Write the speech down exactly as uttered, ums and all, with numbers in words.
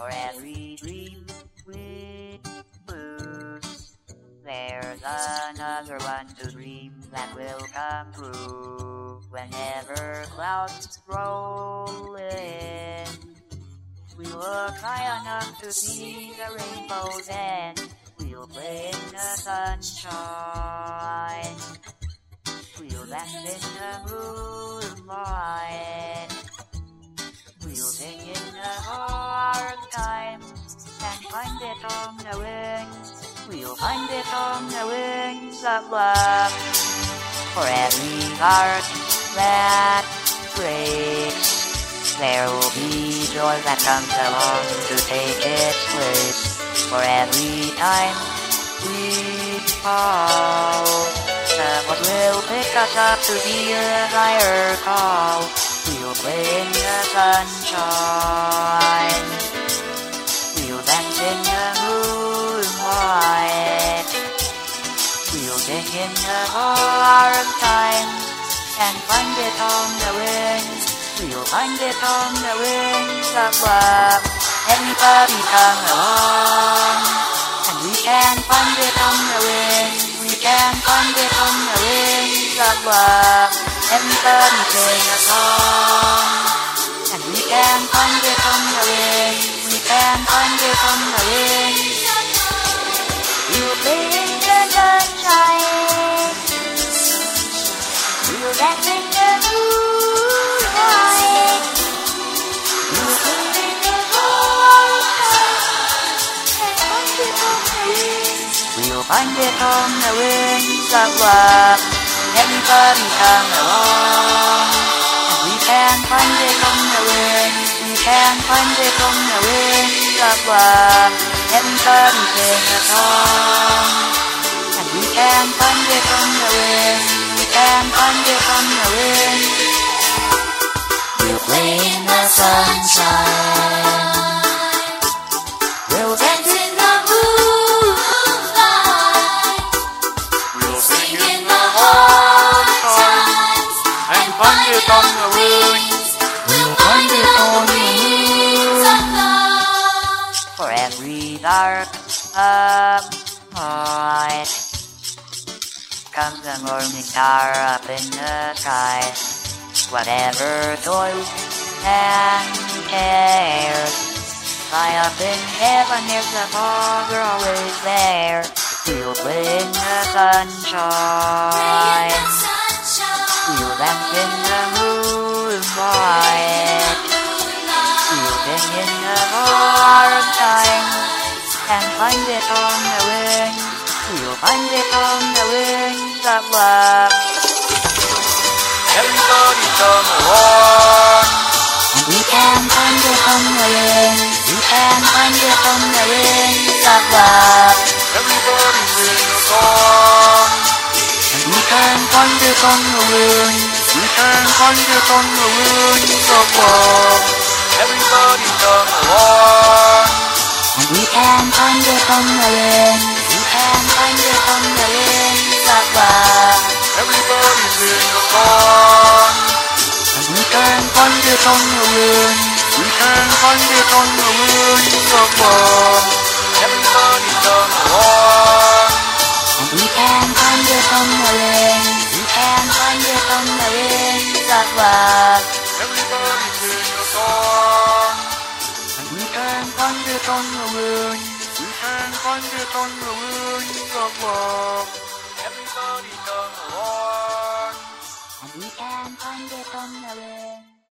For every dream we lose, there's another one to dream that will come true. Whenever clouds roll in, we look high enough to see the rainbow's end. We'll play in the sunshine, we'll dance in the moonlight, we'll sing in the hard times and find it on the wings. We'll find it on the wings of love. For every heart that breaks, there will be joy that comes along to take its place. For every time we fall, someone will pick us up to hear a higher call. We'll play in the sunshine, we'll dance in the moonlight, we'll sing in the hard times and find it on the wings. We'll find it on the wings of love. Everybody come along, and we can find it on the wings. We can find it on the wings of love. Everybody sing a song, and we can find it on the wings. We can find it on the wings. We'll play in the sunshine, we'll dance in the moonlight, we'll sing in the hard times and find it on the wings. We'll find it on the wings of love. Everybody come along, and we can find it on the wings. We can find it on the wings of love. Everybody sing a song, and we can find it on the wings. We can find it on the wings. We'll play in the sunshine, we'll dance in the moonlight, we'll sing in the hard times and find it on the wings. We'll find it on the wings of love. For every dark of night comes the morning star up in the sky. Whatever toils and cares, high up in heaven there's a Father always there. We'll play in the sunshine, we'll dance in the moonlight, we'll sing in the hard times and find it on the wings. We'll find it on the wings of love. Everybody come along, and we can find it on the wings. We can find it on the wings of love. Everybody sing a song, and we can find it on the wings. We can find it on the wings of love. Everybody come along, and we can find it on the wings. We can find it on the wings of love. Everybody sing a song, and we can find it on the wings. We can find it on the wings of love. Everybody come along, and we can find it on the wings. We can find it on the wings of love. Everybody sing a song, and we can find it on the wings. We can find it on the wings of love. Everybody come along, and we can find it on the wings.